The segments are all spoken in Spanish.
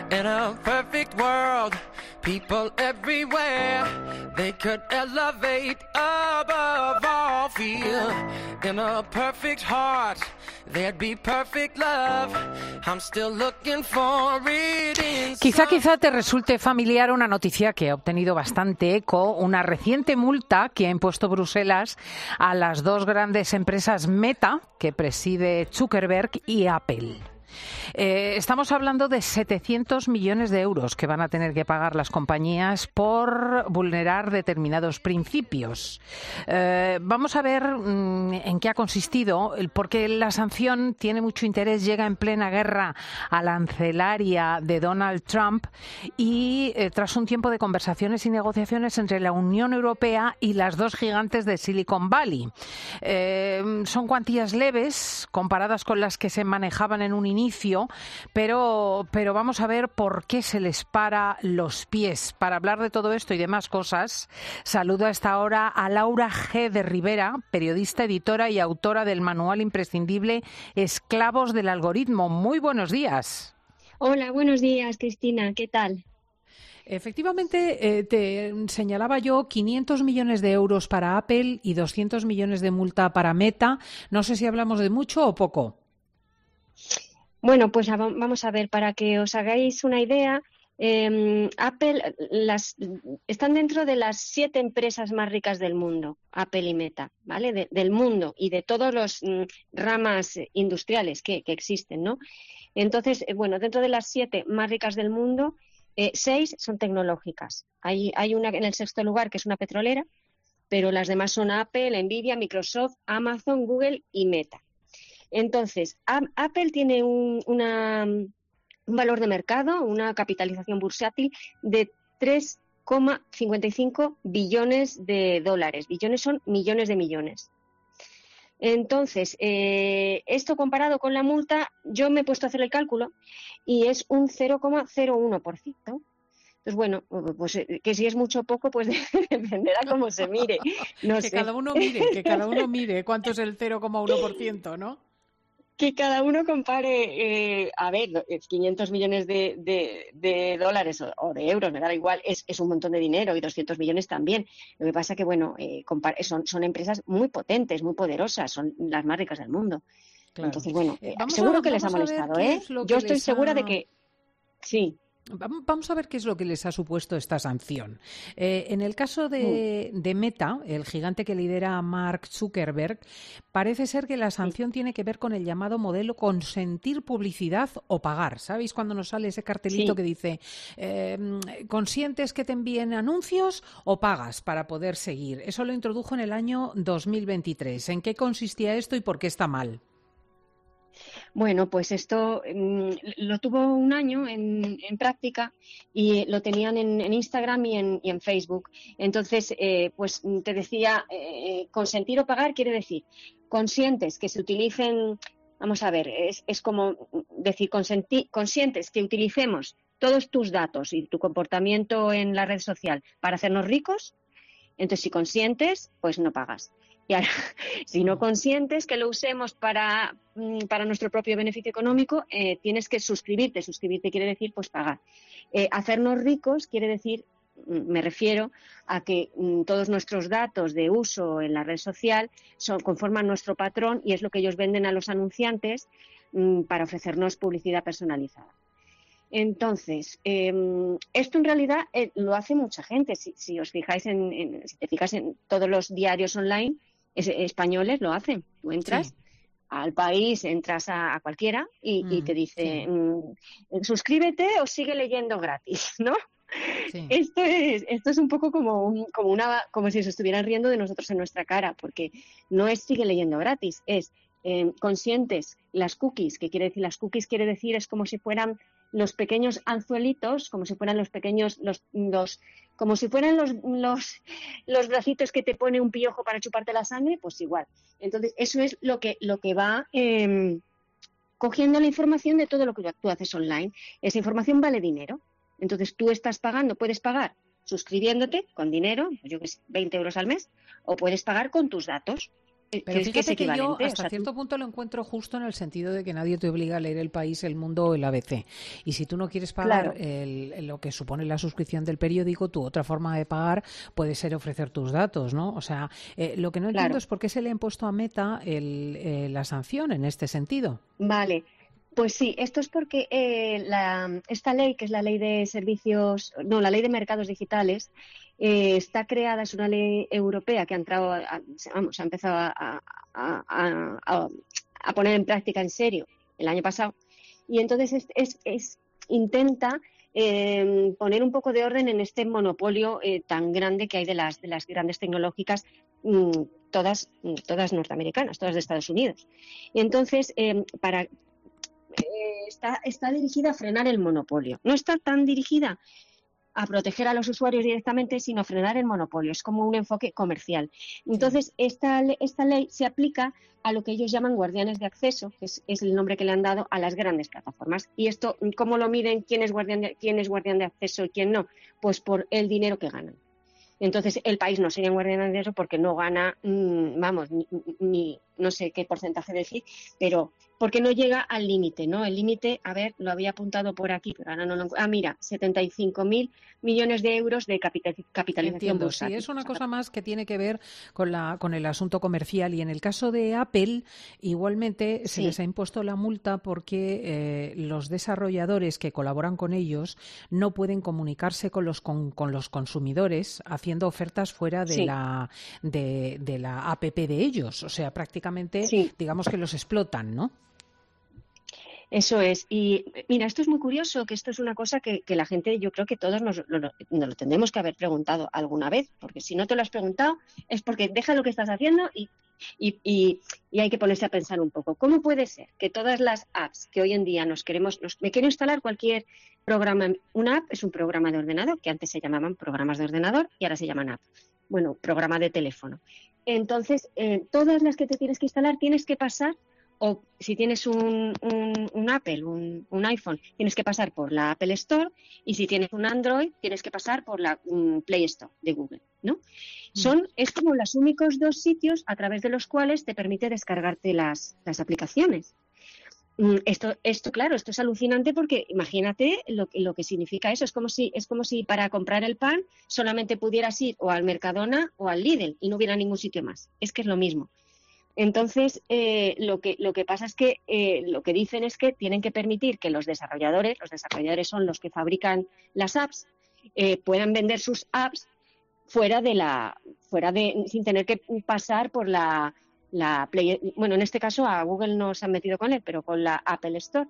In a perfect world, people everywhere, they could elevate above all fear. In a perfect heart, there'd be perfect love. I'm still looking for it inside. Quizá te resulte familiar una noticia que ha obtenido bastante eco, una reciente multa que ha impuesto Bruselas a las dos grandes empresas Meta, que preside Zuckerberg, y Apple. Estamos hablando de 700 millones de euros que van a tener que pagar las compañías por vulnerar determinados principios. Vamos a ver en qué ha consistido, porque la sanción tiene mucho interés, llega en plena guerra arancelaria de Donald Trump y tras un tiempo de conversaciones y negociaciones entre la Unión Europea y las dos gigantes de Silicon Valley. Son cuantías leves comparadas con las que se manejaban en un inicio, pero vamos a ver por qué se les para los pies. Para hablar de todo esto y demás cosas, saludo a esta hora a Laura G. de Rivera, periodista, editora y autora del manual imprescindible Esclavos del Algoritmo. Muy buenos días. Hola, buenos días, Cristina. ¿Qué tal? Efectivamente, te señalaba yo 500 millones de euros para Apple y 200 millones de multa para Meta. No sé si hablamos de mucho o poco. Bueno, pues vamos a ver, para que os hagáis una idea, Apple están dentro de las 7 empresas más ricas del mundo, Apple y Meta, ¿vale? Del mundo y de todas las ramas industriales que existen, ¿no? Entonces, bueno, dentro de las 7 más ricas del mundo, 6 son tecnológicas. Hay una en el sexto lugar que es una petrolera, pero las demás son Apple, Nvidia, Microsoft, Amazon, Google y Meta. Entonces, Apple tiene un valor de mercado, una capitalización bursátil de 3,55 billones de dólares. Billones son millones de millones. Entonces, esto comparado con la multa, yo me he puesto a hacer el cálculo y es un 0,01%. Entonces, bueno, pues que si es mucho o poco, pues dependerá cómo se mire. No sé. Cada uno mire cuánto es el 0,1%, ¿no? Que cada uno compare, 500 millones de dólares o de euros, me da igual, es un montón de dinero y 200 millones también. Lo que pasa que, bueno, son empresas muy potentes, muy poderosas, son las más ricas del mundo. Claro. Entonces, bueno, seguro que les ha molestado, ¿eh? Yo estoy segura de que sí. Vamos a ver qué es lo que les ha supuesto esta sanción. En el caso de Meta, el gigante que lidera Mark Zuckerberg, parece ser que la sanción tiene que ver con el llamado modelo consentir publicidad o pagar. ¿Sabéis cuando nos sale ese cartelito que dice consientes que te envíen anuncios o pagas para poder seguir? Eso lo introdujo en el año 2023. ¿En qué consistía esto y por qué está mal? Bueno, pues esto lo tuvo un año en práctica y lo tenían en Instagram y en Facebook. Entonces, pues te decía, consentir o pagar quiere decir consientes que se utilicen, vamos a ver, es como decir consientes que utilicemos todos tus datos y tu comportamiento en la red social para hacernos ricos. Entonces, si consientes, pues no pagas. Y ahora, si no consientes que lo usemos para nuestro propio beneficio económico, tienes que suscribirte. Suscribirte quiere decir, pues, pagar. Hacernos ricos quiere decir, me refiero a que todos nuestros datos de uso en la red social conforman nuestro patrón y es lo que ellos venden a los anunciantes para ofrecernos publicidad personalizada. Entonces, esto en realidad lo hace mucha gente. Si os fijáis si te fijas en todos los diarios online españoles lo hacen. Tú entras al País, entras a cualquiera y te dice suscríbete o sigue leyendo gratis, ¿no? Sí. Esto es un poco como si se estuvieran riendo de nosotros en nuestra cara, porque no es sigue leyendo gratis, es consientes las cookies. ¿Qué quiere decir las cookies? Quiere decir es como si fueran los pequeños anzuelitos, como si fueran los pequeños, como si fueran los bracitos que te pone un piojo para chuparte la sangre, pues igual. Entonces, eso es lo que va cogiendo la información de todo lo que tú haces online. Esa información vale dinero. Entonces, tú estás pagando, puedes pagar suscribiéndote con dinero, yo que sé, 20 euros al mes, o puedes pagar con tus datos. Pero que es fíjate que yo equivalente. O hasta sea, cierto punto lo encuentro justo en el sentido de que nadie te obliga a leer El País, El Mundo o el ABC. Y si tú no quieres pagar claro, lo que supone la suscripción del periódico, tu otra forma de pagar puede ser ofrecer tus datos, ¿no? O sea, lo que no entiendo claro. es por qué se le ha impuesto a Meta la sanción en este sentido. Vale, pues sí, esto es porque esta ley, que es la ley de servicios, no, la ley de mercados digitales, está creada, es una ley europea que ha entrado, vamos, ha empezado a poner en práctica en serio el año pasado. Y entonces intenta poner un poco de orden en este monopolio tan grande que hay de las grandes tecnológicas, mm, todas norteamericanas, todas de Estados Unidos. Y entonces, está dirigida a frenar el monopolio. No está tan dirigida a proteger a los usuarios directamente, sino a frenar el monopolio. Es como un enfoque comercial. Entonces, esta ley se aplica a lo que ellos llaman guardianes de acceso, que es el nombre que le han dado a las grandes plataformas. Y esto, ¿cómo lo miden? ¿Quién es guardián de acceso y quién no? Pues por el dinero que ganan. Entonces, El País no sería un guardián de eso porque no gana, vamos, ni no sé qué porcentaje decir, pero porque no llega al límite, ¿no? El límite, a ver, lo había apuntado por aquí, pero ahora no lo encuentro. Ah, mira, 75.000 millones de euros de capitalización Entiendo, sí, bursátil. es una cosa más que tiene que ver con el asunto comercial y en el caso de Apple igualmente se Sí, les ha impuesto la multa porque los desarrolladores que colaboran con ellos no pueden comunicarse con los consumidores haciendo ofertas fuera sí, de la app de ellos, o sea, prácticamente sí. digamos que los explotan, ¿no? Eso es. Y mira, esto es muy curioso, que esto es una cosa que la gente, yo creo que todos nos lo tendremos que haber preguntado alguna vez, porque si no te lo has preguntado es porque deja lo que estás haciendo y hay que ponerse a pensar un poco. ¿Cómo puede ser que todas las apps que hoy en día me quiero instalar cualquier programa? Una app es un programa de ordenador, que antes se llamaban programas de ordenador y ahora se llaman app. Bueno, programa de teléfono. Entonces, todas las que te tienes que instalar tienes que pasar, o si tienes un Apple, un iPhone, tienes que pasar por la Apple Store, y si tienes un Android, tienes que pasar por la Play Store de Google, ¿no? Es como los únicos dos sitios a través de los cuales te permite descargarte las aplicaciones. Claro, esto es alucinante porque imagínate lo que significa eso. Es como si para comprar el pan solamente pudieras ir o al Mercadona o al Lidl y no hubiera ningún sitio más. Es que es lo mismo. Entonces, lo que pasa es que lo que dicen es que tienen que permitir que los desarrolladores son los que fabrican las apps, puedan vender sus apps sin tener que pasar por la Play. Bueno, en este caso a Google no se han metido con él, pero con la Apple Store.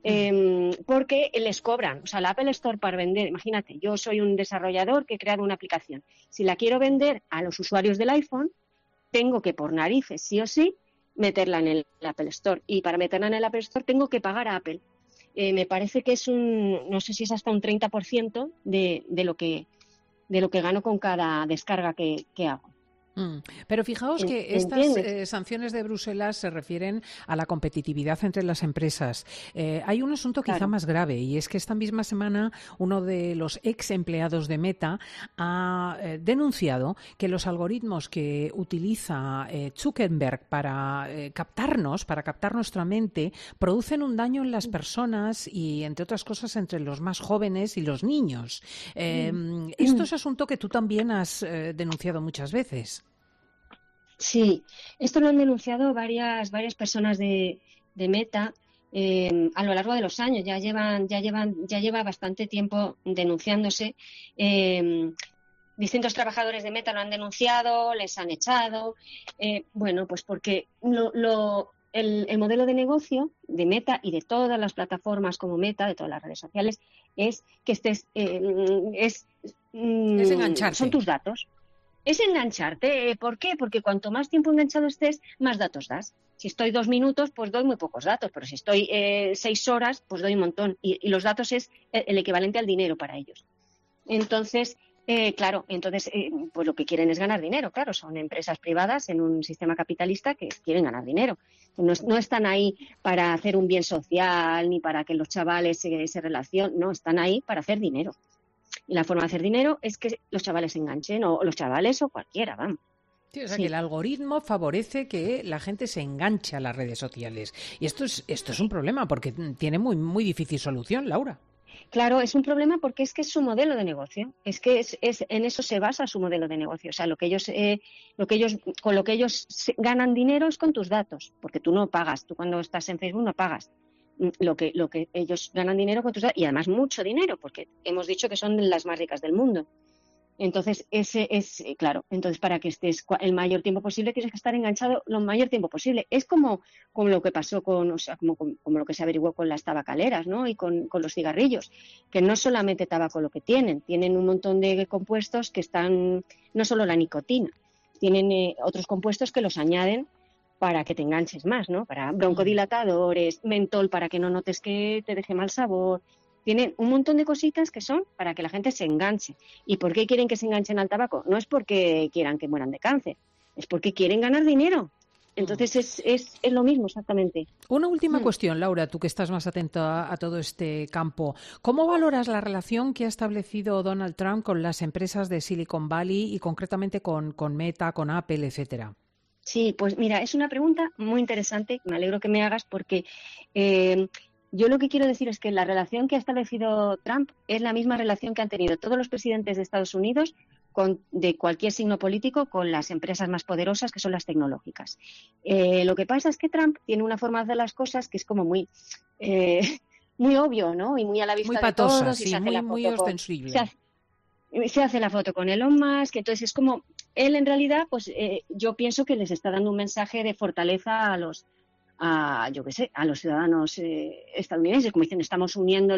Porque les cobran, o sea, la Apple Store para vender, imagínate, yo soy un desarrollador que he creado una aplicación. Si la quiero vender a los usuarios del iPhone, tengo que, por narices, sí o sí, meterla en el Apple Store. Y para meterla en el Apple Store tengo que pagar a Apple. Me parece que no sé si es hasta un 30% de lo que gano con cada descarga que hago. Pero fijaos que estas ¿Entiendes? sanciones de Bruselas se refieren a la competitividad entre las empresas. Hay un asunto quizá Claro. más grave y es que esta misma semana uno de los ex empleados de Meta ha denunciado que los algoritmos que utiliza Zuckerberg para captarnos, para captar nuestra mente, producen un daño en las personas y, entre otras cosas, entre los más jóvenes y los niños. Esto es asunto que tú también has denunciado muchas veces. Sí, esto lo han denunciado varias personas de Meta a lo largo de los años. Ya lleva bastante tiempo denunciándose. Distintos trabajadores de Meta lo han denunciado, les han echado. Bueno, pues porque el modelo de negocio de Meta y de todas las plataformas como Meta, de todas las redes sociales, es que Es son engancharte. tus datos. Es engancharte. ¿Por qué? Porque cuanto más tiempo enganchado estés, más datos das. Si estoy 2 minutos, pues doy muy pocos datos, pero si estoy 6 horas, pues doy un montón. Y los datos es el equivalente al dinero para ellos. Entonces, claro, pues lo que quieren es ganar dinero. Claro, son empresas privadas en un sistema capitalista que quieren ganar dinero. No están ahí para hacer un bien social ni para que los chavales se relacionen. No, están ahí para hacer dinero. Y la forma de hacer dinero es que los chavales se enganchen, o los chavales o cualquiera, vamos. Sí, o sea, que el algoritmo favorece que la gente se enganche a las redes sociales. Y esto es un problema porque tiene muy difícil solución, Laura. Claro, es un problema porque es que es su modelo de negocio. Es que en eso se basa su modelo de negocio. O sea, con lo que ellos ganan dinero es con tus datos, porque tú no pagas. Tú cuando estás en Facebook no pagas. Lo que ellos ganan dinero con tus datos, y además mucho dinero, porque hemos dicho que son las más ricas del mundo. Entonces, claro, entonces para que estés el mayor tiempo posible tienes que estar enganchado lo mayor tiempo posible. Es como lo que pasó como lo que se averiguó con las tabacaleras, ¿no? Y con los cigarrillos, que no solamente tabaco lo que tienen un montón de compuestos que están, no solo la nicotina, tienen otros compuestos que los añaden para que te enganches más, ¿no? Para broncodilatadores, mentol para que no notes que te deje mal sabor. Tienen un montón de cositas que son para que la gente se enganche. ¿Y por qué quieren que se enganchen al tabaco? No es porque quieran que mueran de cáncer, es porque quieren ganar dinero. Entonces es lo mismo exactamente. Una última cuestión, Laura, tú que estás más atenta a todo este campo. ¿Cómo valoras la relación que ha establecido Donald Trump con las empresas de Silicon Valley y concretamente con Meta, con Apple, etcétera? Sí, pues mira, es una pregunta muy interesante. Me alegro que me hagas porque yo lo que quiero decir es que la relación que ha establecido Trump es la misma relación que han tenido todos los presidentes de Estados Unidos de cualquier signo político con las empresas más poderosas, que son las tecnológicas. Lo que pasa es que Trump tiene una forma de hacer las cosas que es como muy obvio, ¿no? Y muy a la vista muy patosa, de todos. Sí, y se hace muy ostensible. Se hace la foto con Elon Musk, entonces es como él en realidad, pues yo pienso que les está dando un mensaje de fortaleza a los ciudadanos estadounidenses, como dicen, estamos uniendo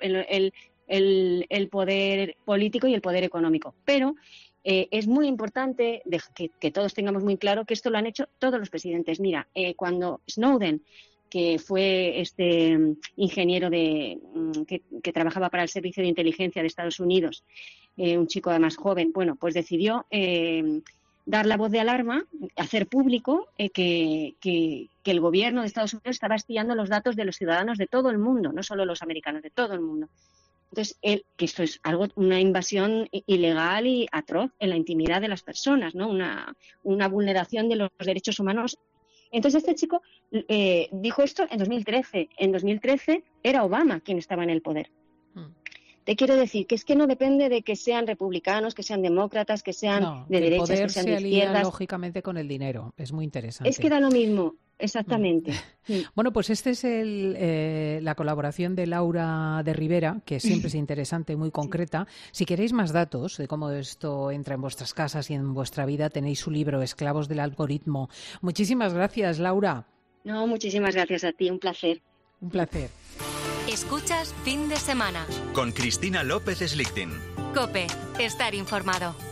el poder político y el poder económico. Pero es muy importante que todos tengamos muy claro que esto lo han hecho todos los presidentes. Mira, cuando Snowden, que fue este ingeniero que trabajaba para el Servicio de Inteligencia de Estados Unidos, un chico además joven, bueno, pues decidió dar la voz de alarma, hacer público que el gobierno de Estados Unidos estaba espiando los datos de los ciudadanos de todo el mundo, no solo los americanos, de todo el mundo. Entonces, que esto es una invasión ilegal y atroz en la intimidad de las personas, ¿no? Una vulneración de los derechos humanos. Entonces, este chico dijo esto en 2013. En 2013 era Obama quien estaba en el poder. Te quiero decir que es que no depende de que sean republicanos, que sean demócratas, que sean de derechas, que sean de izquierdas. El poder se alía lógicamente con el dinero. Es muy interesante. Es que da lo mismo, exactamente. Bueno, pues esta es la colaboración de Laura de Rivera, que siempre es interesante, muy concreta. Si queréis más datos de cómo esto entra en vuestras casas y en vuestra vida, tenéis su libro, Esclavos del Algoritmo. Muchísimas gracias, Laura. No, muchísimas gracias a ti, un placer. Un placer. Escuchas Fin de Semana con Cristina López Slichting. COPE, estar informado.